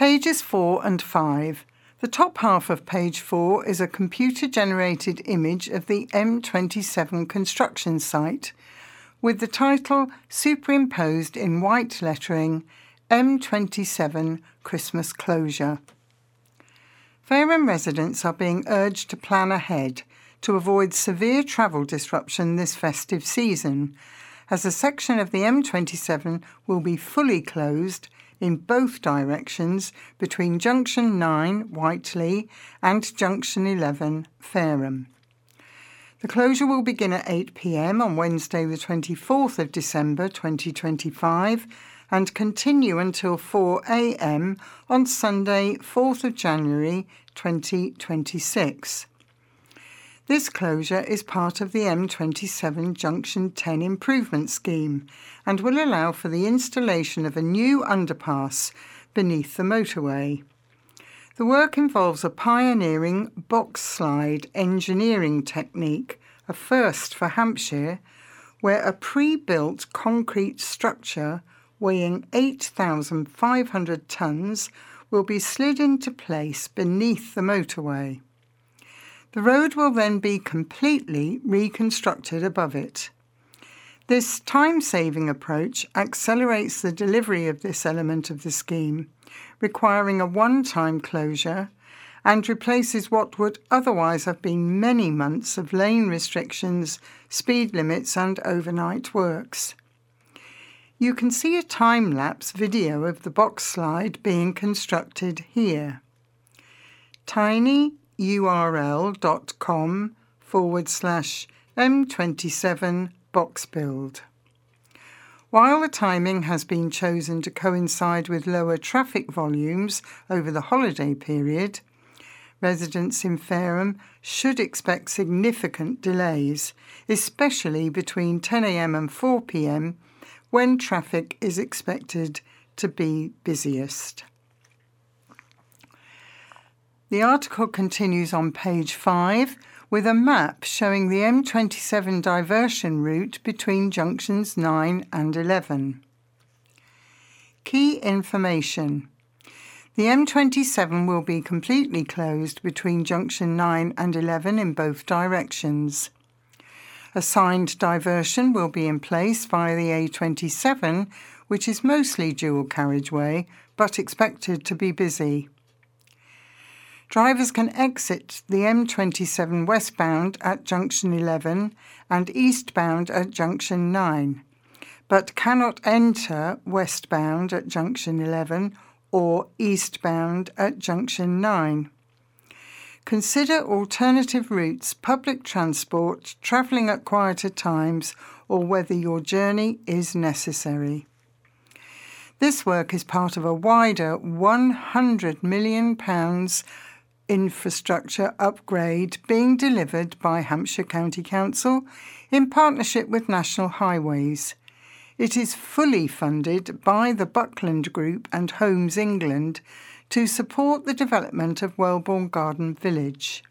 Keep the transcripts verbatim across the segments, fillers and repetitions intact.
Pages four and five. The top half of page four is a computer-generated image of the M twenty-seven construction site, with the title superimposed in white lettering, M twenty-seven Christmas Closure. Fareham residents are being urged to plan ahead to avoid severe travel disruption this festive season, as a section of the M twenty-seven will be fully closed in both directions between Junction nine, Whiteley, and Junction eleven, Fareham. The closure will begin at eight p m on Wednesday the twenty-fourth of December twenty twenty-five and continue until four a m on Sunday fourth of January twenty twenty-six. This closure is part of the M twenty-seven Junction ten improvement scheme and will allow for the installation of a new underpass beneath the motorway. The work involves a pioneering box slide engineering technique, a first for Hampshire, where a pre-built concrete structure weighing eight thousand five hundred tonnes will be slid into place beneath the motorway. The road will then be completely reconstructed above it. This time-saving approach accelerates the delivery of this element of the scheme, requiring a one-time closure, and replaces what would otherwise have been many months of lane restrictions, speed limits and overnight works. You can see a time-lapse video of the box slide being constructed here. tinyurl.com forward slash M27 box build. While the timing has been chosen to coincide with lower traffic volumes over the holiday period, residents in Fareham should expect significant delays, especially between ten a m and four p m when traffic is expected to be busiest. The article continues on page five with a map showing the M twenty-seven diversion route between junctions nine and eleven. Key information. The M twenty-seven will be completely closed between junction nine and eleven in both directions. A signed diversion will be in place via the A twenty-seven, which is mostly dual carriageway but expected to be busy. Drivers can exit the M twenty-seven westbound at junction eleven and eastbound at junction nine, but cannot enter westbound at junction eleven or eastbound at junction nine. Consider alternative routes, public transport, travelling at quieter times, or whether your journey is necessary. This work is part of a wider one hundred million pounds infrastructure upgrade being delivered by Hampshire County Council in partnership with National Highways. It is fully funded by the Buckland Group and Homes England to support the development of Wellbourne Garden Village.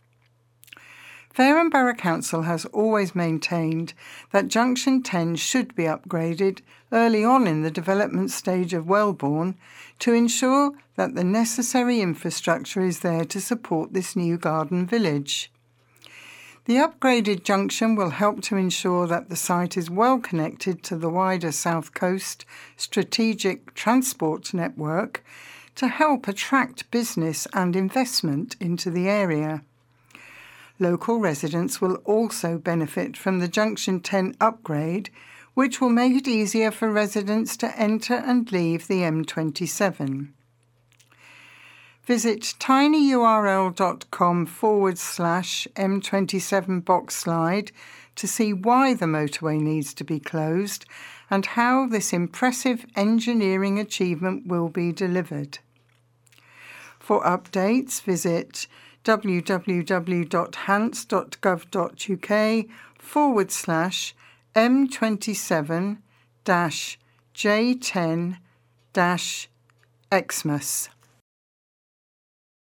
Fareham Borough Council has always maintained that Junction ten should be upgraded early on in the development stage of Wellbourne to ensure that the necessary infrastructure is there to support this new garden village. The upgraded junction will help to ensure that the site is well connected to the wider South Coast strategic transport network to help attract business and investment into the area. Local residents will also benefit from the Junction ten upgrade, which will make it easier for residents to enter and leave the M twenty-seven. Visit tinyurl.com forward slash M27 box slide to see why the motorway needs to be closed and how this impressive engineering achievement will be delivered. For updates, visit www.hants.gov.uk forward slash M27 dash J10 dash Xmas.